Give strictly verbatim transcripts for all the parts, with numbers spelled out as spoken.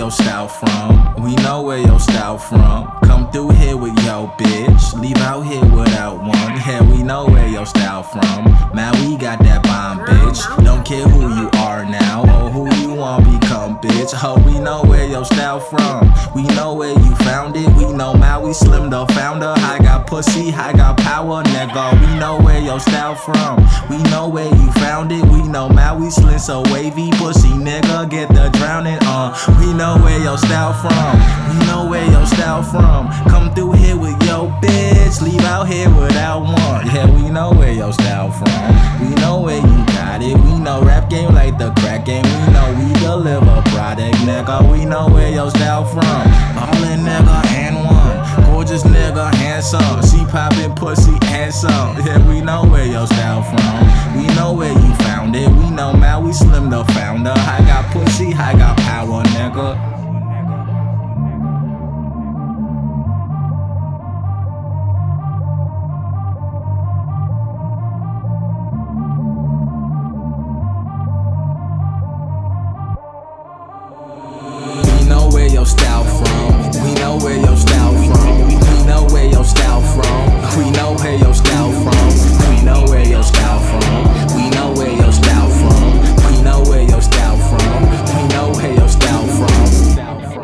your style from. We know where your style from. Come through here with your bitch. Leave out here without one. Yeah, we know where your style from. Man, we got that bomb, bitch. Don't care who you are now or who you want become, bitch. Oh, we know where your style from. We know where you found it. We know Maui Slim the founder. I got pussy, I got power, nigga. We know where your style from. We know where you found it. We know Maui Slim so wavy, pussy nigga. Get the drowning, uh. We know where your style from. We know where your style from. Come through here with your bitch. Leave out here without one. Yeah, we know where your style from. We know where you got it. We know rap game like the crack game. We know we deliver product, nigga. We know where your style from. Ballin' nigga and one. Gorgeous nigga, handsome. She poppin' pussy, handsome. Yeah, we know where your style from. We know where you found it. We know Maui Slim the founder. I got pussy, I got power, nigga. Your style from. We know where your style from. We know where your style from. We know where your style from. We know where your style from. We know where your style from. We know where your style from. We know where your style from.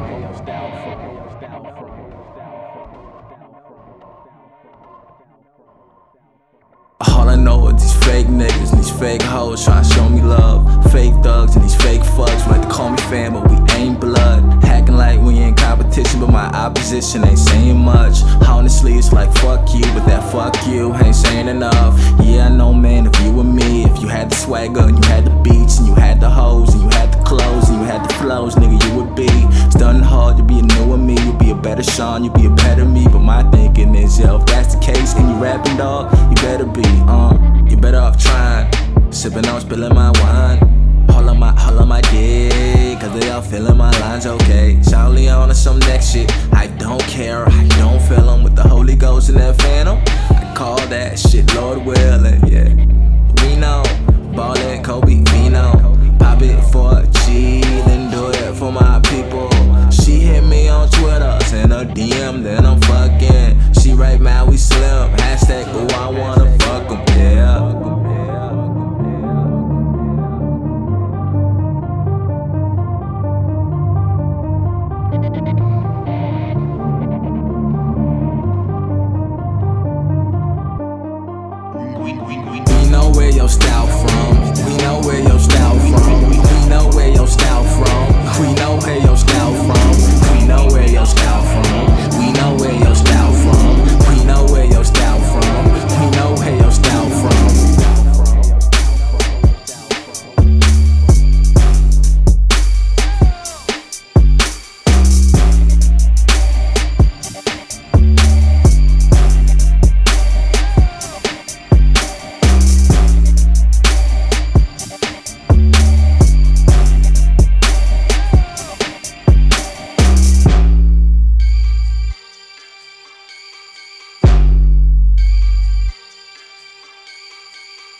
All I know is these fake niggas and these fake hoes try to show me love. Fake thugs and these fake fucks like to call me fan, but we ain't blood. Hacking like we in competition, but my opposition ain't saying much. Honestly, it's like fuck you, but that fuck you ain't saying enough. Yeah, I know, man, if you were me, if you had the swagger and you had the beats and you had the hoes and you had the clothes and you had the flows, nigga, you would be stunning hard. You'd be a newer me, you'd be a better Sean, you'd be a better me. But my thinking is, yo, if that's the case and you rapping, dog, you better be, uh, you better off trying. Sipping on, spilling my wine. All on my, all on my dick, cause they all feeling my lines, okay. Sean Leon or some next shit, I don't care, I don't feel them. With the Holy Ghost and that Phantom, I call that shit Lord willing, yeah. We know, ballin', Kobe, Vino. Pop it for a G, then do it for my people. She hit me on Twitter, send a D M, then I'm fucking. She write Maui Slim, hashtag, oh, I wanna fuck 'em, yeah. We know where your style from. We know where your style